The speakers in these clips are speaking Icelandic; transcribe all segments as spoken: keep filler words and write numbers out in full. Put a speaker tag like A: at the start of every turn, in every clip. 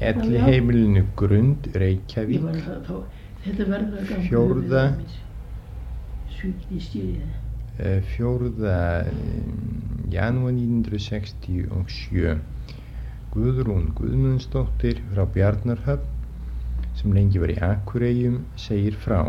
A: Elliheimilinu Grund, Reykjavík.
B: Ég var þá, þetta verður að ganga
A: Fjórða.
B: Svíkni stýrið.
A: Fjórða janúar nítján hundruð sextíu og sjö. Guðrún Guðmundsdóttir frá Bjarnarhöfn, sem lengi var í Akureyjum, segir frá.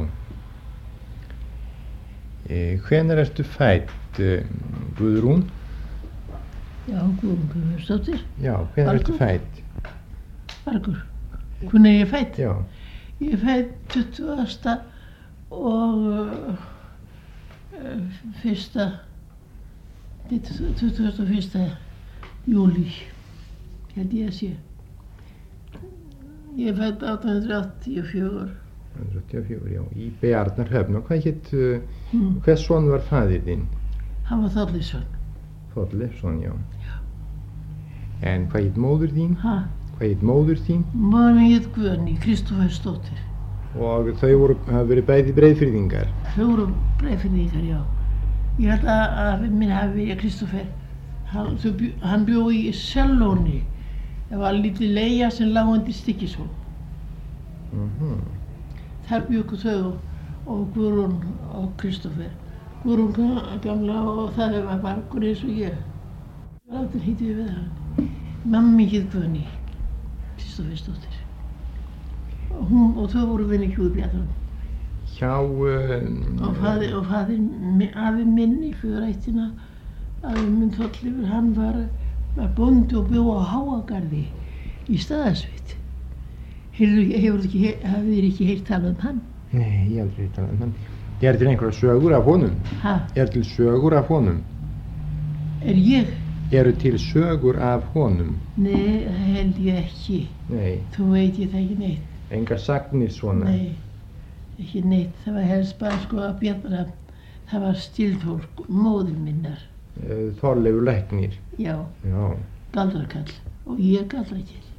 A: E, hvenær ertu fædd, Guðrún?
B: Já, Guðrún Guðmundsdóttir.
A: Já, hvenær ertu fædd?
B: Bargur. Hvernig er ég fædd?
A: Já.
B: Ég er fædd tuttugasta og uh, fyrsta, tuttugasta og fyrsta júlí, held ég að sé. Ég er fædd átján hundruð áttatíu og fjögur.
A: átján hundruð áttatíu og fjögur, já, í Bjarnarhöfn. Og hvað hétt, uh,
B: Mm.
A: hvers son var faðir þinn?
B: Hann var Þorleifsson.
A: Þorleifsson, já.
B: Já.
A: En hvað hétt móður þín?
B: Ha?
A: Hvað hétt móður þín?
B: Móðir mín hét Guðný Kristófersdóttir.
A: Og þau voru, hafa verið bæði Breiðfirðingar.
B: Þau voru Breiðfirðingar, já. Ég held að afi minn hafi verið Kristófer. Hann, bjó, hann bjó í Sellóni. Það var lítið leigja sem lá undir Stykkishólm.
A: Mhm.
B: Þar bjuggu þau og Guðrún og Kristófer. Guðrún gamla og það var Bargur eins og ég. Láttur hýttu við hann. Mamma hét Guðný Kristófersdóttir. Og hún og þau voru vinni Hjúðbjarnar.
A: Hjá... Um,
B: Og faðir, og faðir, afi minn í föðurættina, afi minn Þorleifur, hann var, var bóndi og bjó á Háagarði í Staðarsveit. Heyrðu, hefur ekki, hafið þér ekki heyrt talað um hann?
A: Nei, ég hef aldrei talað um hann. Er til einhverja sögur af honum?
B: Ha?
A: Er til sögur af honum?
B: Er ég?
A: Eru til sögur af honum?
B: Nei, það held ég ekki.
A: Nei.
B: Þú veit ég það ekki neitt.
A: Engar sagnir svona?
B: Nei, ekki neitt. Það var helst bara sko að Bjarnar, það var stíldfólk, móðir minnar.
A: Þorleifur læknir?
B: Já,
A: Já.
B: galdrakall og ég galdrakall.